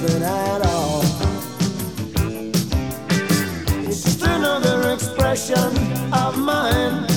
nothing at all. It's just another expression of mine.